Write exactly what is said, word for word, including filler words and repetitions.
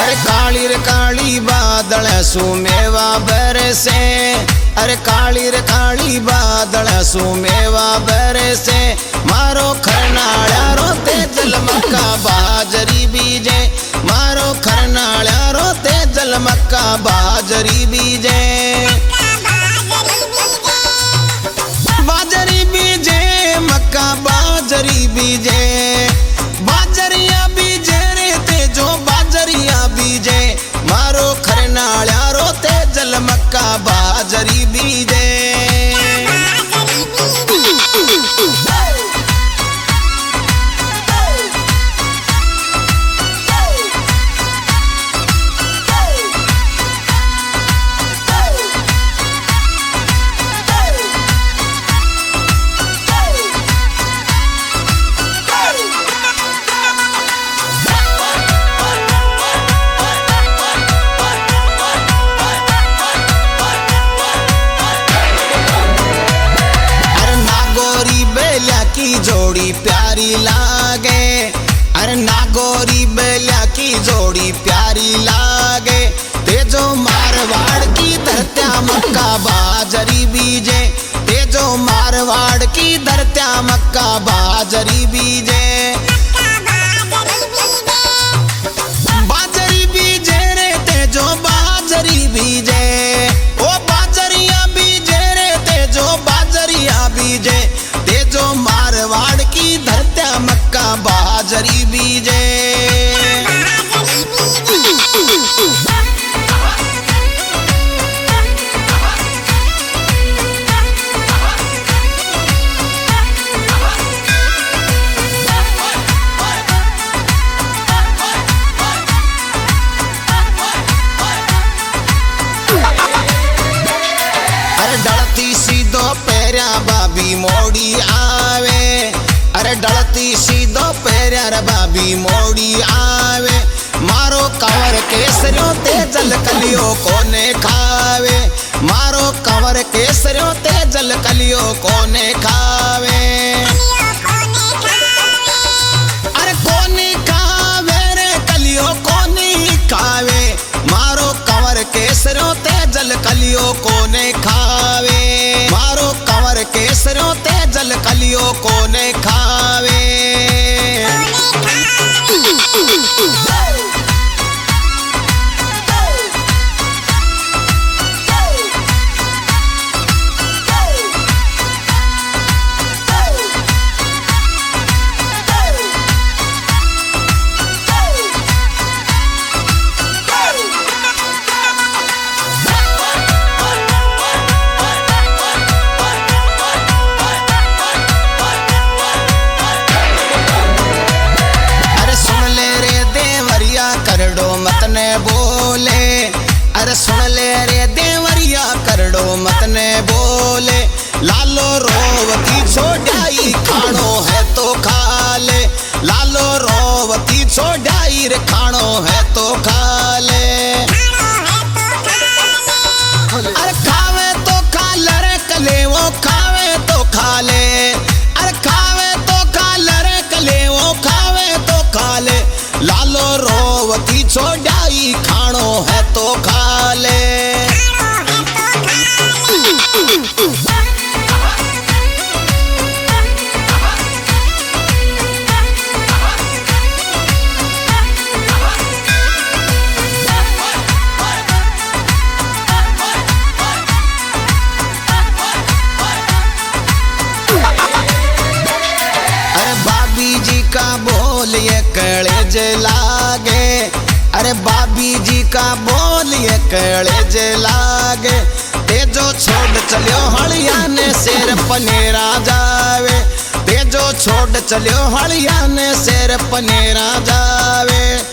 अरे काली रे काली बादल सुमेवा बरसे, अरे काली रे काली बादल सुमेवा बरसे, मारो खरनाळ्या रोते जलमक्का बाजरी बीजे, मारो खरनाळ्या रोते जलमक्का बाजरी बीजे, बाजरी बीजे मक्का बाजरी बीजे, बाजरिया बीजे रे ते जो बाजरिया बीजे, मारो खरनाळ्या रोते जलमक्का बाजरी बीजे। की जोड़ी प्यारी लागे, अरे नागोरी बेल्या की जोड़ी प्यारी लागे, तेजो मारवाड़ की धरत्या मक्का बाजरी बीजे, तेजो मारवाड़ की धरत्या मक्का बाजरी बीजे, बाजरी बीजे रे तेजो बाजरी बीजे, ओ बाजरिया बीजे रे तेजो बाजरिया बीजे, तेजो मारवाड़ की धरत्या मक्का बाजरी बीजे। अरे डलती सीधो पैरा बाबी मोड़ी आवे, अरे डलती सीधो पैरा रे बाबी मोड़ी आवे, मारो कंवर केसरियो ते जल कलियो कोने खावे, मारो कंवर केसरियो ते जल कलियो कोने खावे, अरे कोने खावे रे कलियो कोने खावे, मारो कंवर केसरियो ते जल कलियो कोने खावे, मारो कंवर केसरियो ते जल कलियो कोने खावे। मतने बोले, अरे सुन ले रे देवरिया करड़ो मतने बोले, लालो रोवती छोड़ाई खानो है तो खा ले, लालो रोवती छोड़ाई रे खानो है तो खा ले, अरे खावे तो खा ले रे कले वो खावे तो खा ले, अरे खावे तो खा ले रे कले वो खावे तो खा ले, लालो रोवती छोड़ाई खानो है तो खा ले। अरे बाबी जी का बोल ये कलेज लागे, अरे बाबी जी का बोल ये कलेज लागे, तेजो छोड़ चलियो हलिया ने शेर पनेरा जावे, तेजो छोड़ चलियो हलिया ने शेर पनेरा जावे।